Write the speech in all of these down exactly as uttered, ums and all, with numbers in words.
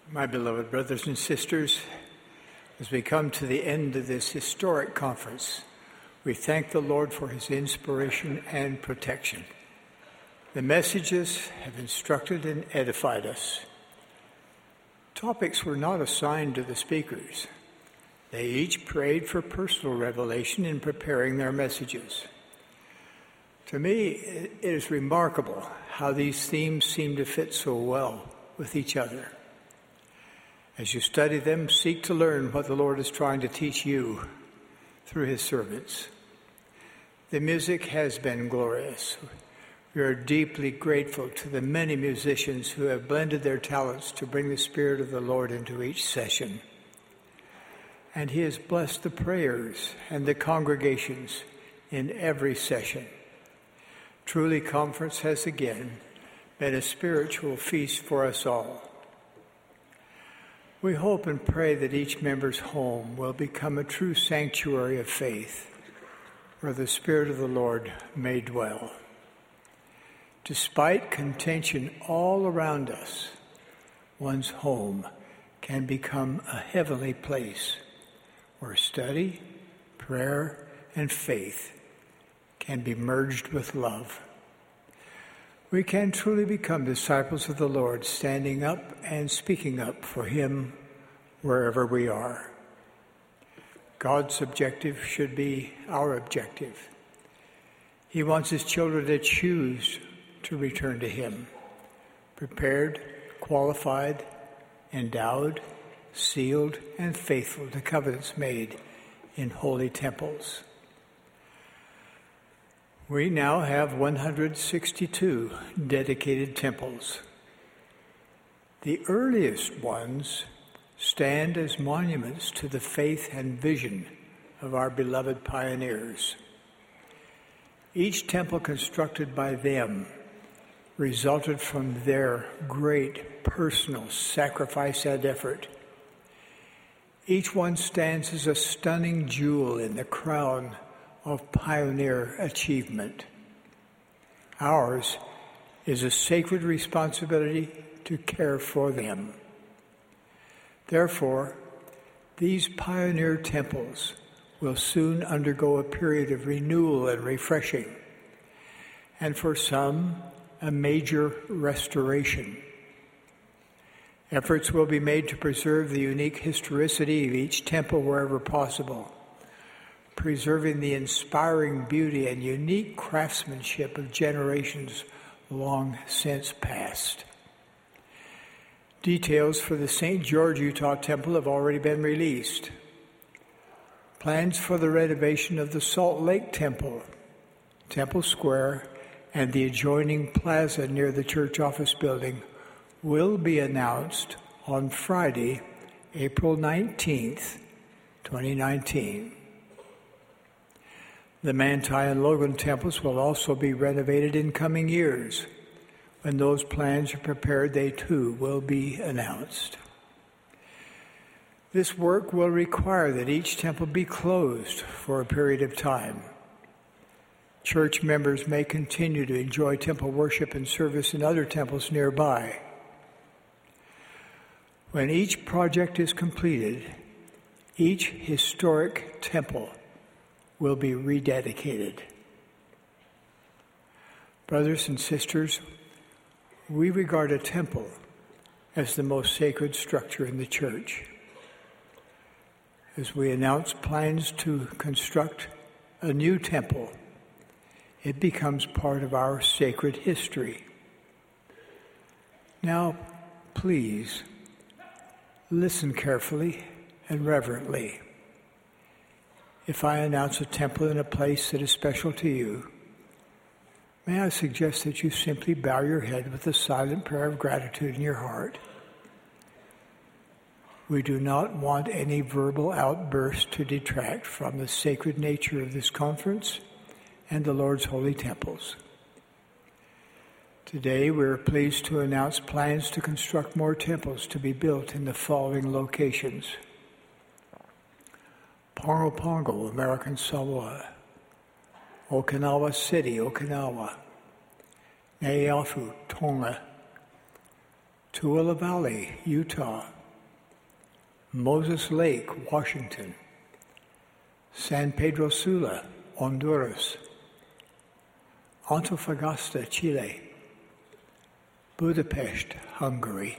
My beloved brothers and sisters, as we come to the end of this historic conference, we thank the Lord for his inspiration and protection. The messages have instructed and edified us. Topics were not assigned to the speakers. They each prayed for personal revelation in preparing their messages. To me, it is remarkable how these themes seem to fit so well with each other. As you study them, seek to learn what the Lord is trying to teach you through his servants. The music has been glorious. We are deeply grateful to the many musicians who have blended their talents to bring the Spirit of the Lord into each session. And he has blessed the prayers and the congregations in every session. Truly, conference has again been a spiritual feast for us all. We hope and pray that each member's home will become a true sanctuary of faith, where the Spirit of the Lord may dwell. Despite contention all around us, one's home can become a heavenly place where study, prayer, and faith can be merged with love. We can truly become disciples of the Lord, standing up and speaking up for him wherever we are. God's objective should be our objective. He wants his children to choose to return to him, prepared, qualified, endowed, sealed, and faithful to covenants made in holy temples. We now have one hundred sixty-two dedicated temples. The earliest ones stand as monuments to the faith and vision of our beloved pioneers. Each temple constructed by them resulted from their great personal sacrifice and effort. Each one stands as a stunning jewel in the crown of pioneer achievement. Ours is a sacred responsibility to care for them. Therefore, these pioneer temples will soon undergo a period of renewal and refreshing, and for some, a major restoration. Efforts will be made to preserve the unique historicity of each temple wherever possible, preserving the inspiring beauty and unique craftsmanship of generations long since past. Details for the Saint George, Utah Temple have already been released. Plans for the renovation of the Salt Lake Temple, Temple Square, and the adjoining plaza near the church office building will be announced on Friday, April nineteenth, twenty nineteen. The Manti and Logan temples will also be renovated in coming years. When those plans are prepared, they too will be announced. This work will require that each temple be closed for a period of time. Church members may continue to enjoy temple worship and service in other temples nearby. When each project is completed, each historic temple will be rededicated. Brothers and sisters, we regard a temple as the most sacred structure in the church. As we announce plans to construct a new temple, it becomes part of our sacred history. Now, please, listen carefully and reverently. If I announce a temple in a place that is special to you, may I suggest that you simply bow your head with a silent prayer of gratitude in your heart. We do not want any verbal outburst to detract from the sacred nature of this conference and the Lord's holy temples. Today, we are pleased to announce plans to construct more temples to be built in the following locations: Pongo Pongo, American Samoa; Okinawa City, Okinawa; Neafu, Tonga; Tooele Valley, Utah; Moses Lake, Washington. San Pedro Sula, Honduras. Antofagasta, Chile. Budapest, Hungary.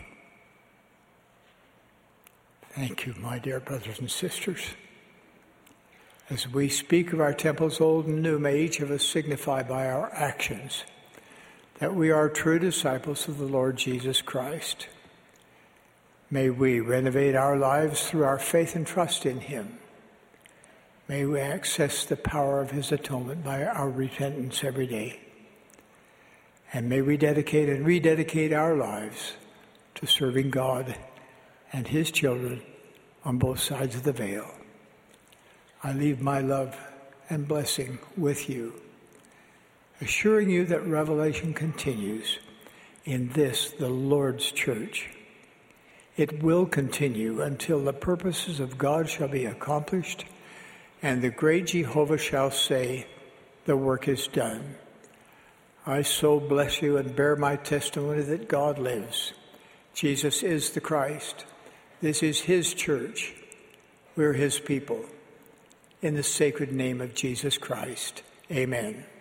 Thank you, my dear brothers and sisters. As we speak of our temples old and new, may each of us signify by our actions that we are true disciples of the Lord Jesus Christ. May we renovate our lives through our faith and trust in him. May we access the power of his atonement by our repentance every day. And may we dedicate and rededicate our lives to serving God and his children on both sides of the veil. I leave my love and blessing with you, assuring you that revelation continues in this, the Lord's church. It will continue until the purposes of God shall be accomplished, and the great Jehovah shall say, the work is done. I so bless you and bear my testimony that God lives. Jesus is the Christ. This is his church. We're his people. In the sacred name of Jesus Christ, amen.